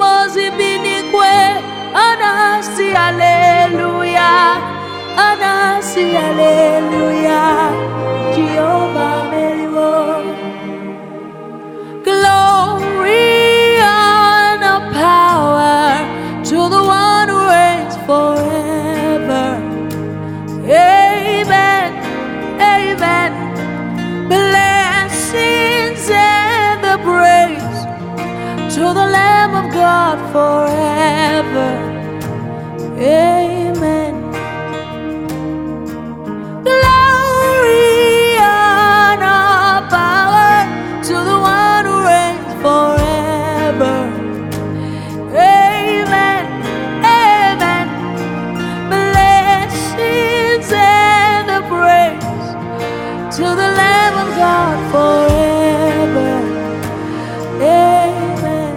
Ndimozi binikwe, anasi hallelujah, anasi hallelujah, Jehovah Meliwo. Glory and power to the one who reigns forever. Amen, amen. Blessings and the praise to the Lamb of God forever. Amen. Glory and power to the one who reigns forever. Amen, amen. Blessings and the praise to the Lamb of God forever. Amen.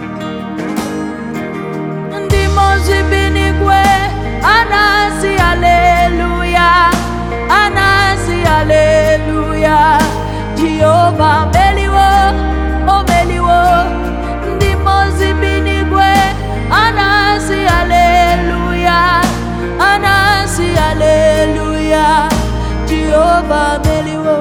Ndimozi binikwe, anasi hallelujah, anasi hallelujah, Jehovah Meliwo, oh Meliwo. Ndimozi binikwe, anasi hallelujah, anasi hallelujah, Jehovah Meliwo.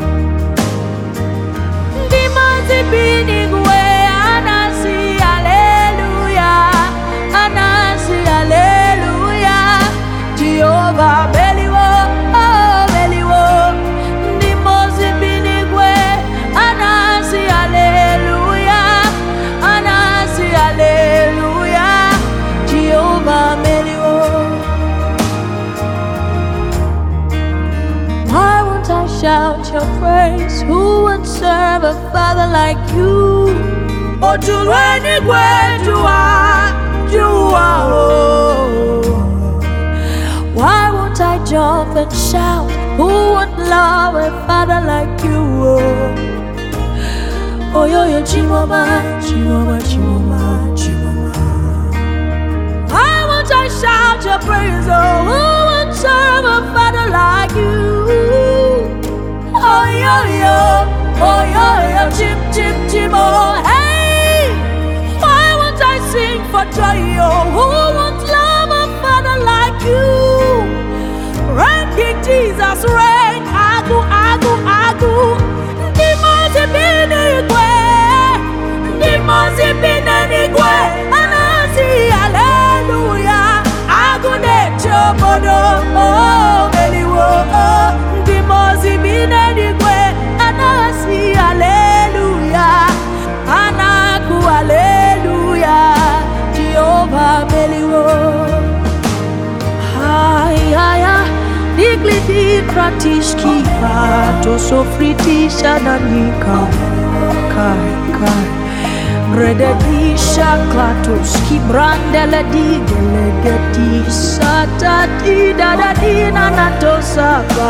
Ndimozi binikwe, anasi hallelujah, anasi hallelujah, Jehovah Meliwo, oh Meliwo. Ndimozi binikwe, anasi hallelujah, anasi hallelujah, Jehovah Meliwo. Why won't I shout your praise? Who would serve a father like you? Oh, to any great you are, oh. Why won't I jump and shout? Who would love a father like you? Oh, yo, Chimoma, Chimoma, Chimoma, Chimoma. Why won't I shout your praise? Oh, who would serve a father like you? Oh, yo, chim, chim, chim, oh, hey. Why won't I sing for joy? Oh, who won't love a father like you? Reign, King Jesus, reign. Agu, agu, agu. Ndimozi binikwe, Ndimozi binikwe, anasi hallelujah, agu necho bodo, oh Meliwo, oh. Ndimozi binikwe, anasi hallelujah, anaku hallelujah, Jehovah Meliwo. Haya, digliti pratishki pato sofritisha nanika, kai. Rededisha klatos ki brandele digelegeti satati dadadina natosaba.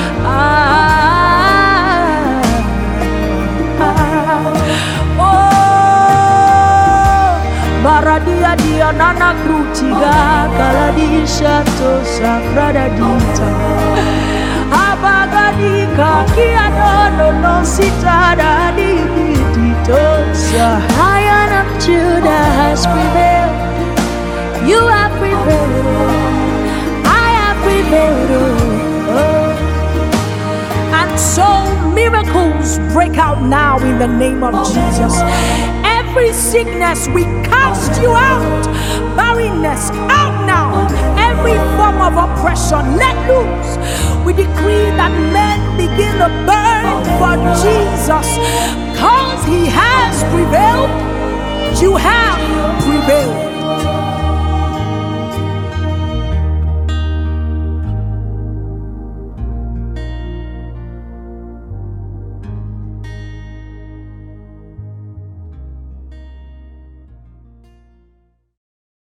Baradia dia nana krutiga kaladisha tosa pradadita. Abagadika kiano no sitada di tosa. Lion of Judah has prevailed. You have prevailed. I have prevailed. Oh. And so miracles break out now in the name of Jesus. Every sickness, we cast you out. Barrenness, out now. Every form of oppression, let loose. We decree that men begin to burn for Jesus. Because he has prevailed, you have prevailed.